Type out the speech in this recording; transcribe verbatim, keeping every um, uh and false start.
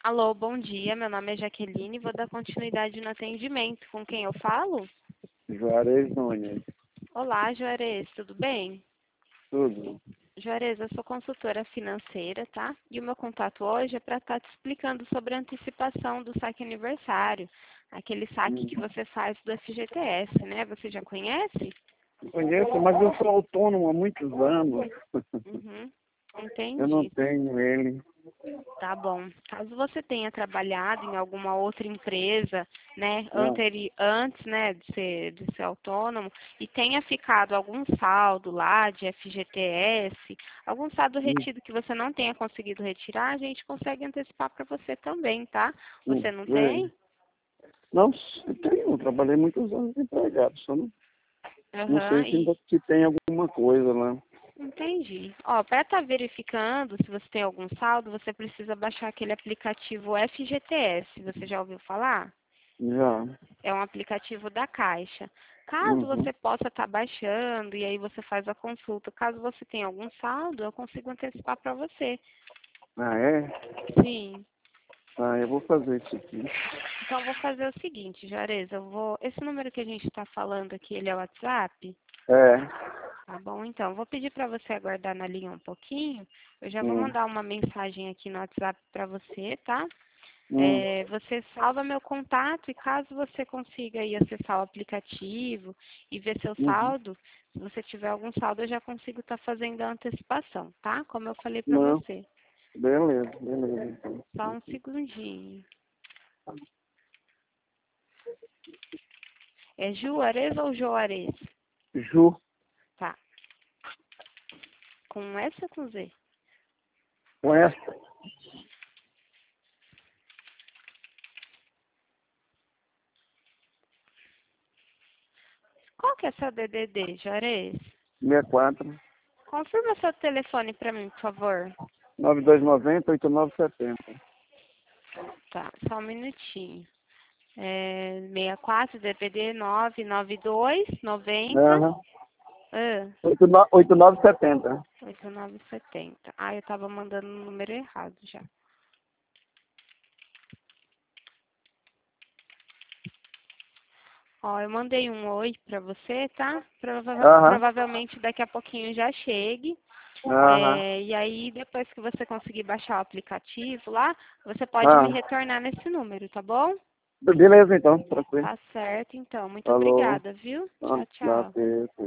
Alô, bom dia. Meu nome é Jaqueline e vou dar continuidade no atendimento. Com quem eu falo? Juarez Nunes. Olá, Juarez, tudo bem? Tudo. Juarez, eu sou consultora financeira, tá? E o meu contato hoje é para estar te explicando sobre a antecipação do saque aniversário. Aquele saque Hum. que você faz do F G T S, né? Você já conhece? Conheço, mas eu sou autônomo há muitos anos. Uhum, Eu não entendi. tenho ele. Tá bom. Caso você tenha trabalhado em alguma outra empresa, né, Ah, anteri antes, né, de ser, de ser autônomo, e tenha ficado algum saldo lá de F G T S, algum saldo hum, retido que você não tenha conseguido retirar, a gente consegue antecipar para você também, tá? hum, Você não é. tem? Não, eu tenho. Eu trabalhei muitos anos empregado. Só não, não Aham, sei se e ainda se tem alguma coisa lá. entendi. Ó, para estar verificando se você tem algum saldo, você precisa baixar aquele aplicativo F G T S. Você já ouviu falar? Já. É um aplicativo da Caixa. Caso Uhum. você possa estar baixando e aí você faz a consulta, caso você tenha algum saldo, eu consigo antecipar para você. Ah, é? Sim. Ah, eu vou fazer isso aqui. Então vou fazer o seguinte, Juarez, eu vou. Esse número que a gente está falando aqui, ele é o WhatsApp? É. Tá bom, então. Vou pedir para você aguardar na linha um pouquinho. Eu já vou Hum, mandar uma mensagem aqui no WhatsApp para você, tá? hum, É, você salva meu contato e caso você consiga aí acessar o aplicativo e ver seu uhum. saldo, se você tiver algum saldo, eu já consigo estar fazendo a antecipação, tá? Como eu falei para Não. você. Beleza, beleza. Então. Só um segundinho. É Juarez ou Joarez? Ju, Tá. Com S ou com Z? com essa. Qual que é seu D D D, Juarez? sessenta e quatro. Confirma seu telefone para mim, por favor. nove dois nove zero, oito nove sete zero. Tá, só um minutinho. É, sessenta e quatro, D P D nove nove dois noventa. Aham. Ah, oito nove sete zero. oito nove sete zero. Ah, eu tava mandando o número errado já. Ó, eu mandei um oi pra você, tá? Prova Aham. provavelmente daqui a pouquinho já chegue. Aham. É, e aí, depois que você conseguir baixar o aplicativo lá, você pode me Ah. retornar nesse número, tá bom? Beleza então, tranquilo. Tá certo, então. Muito Falou. obrigada, viu? Vamos Tchau, lá tchau. ter.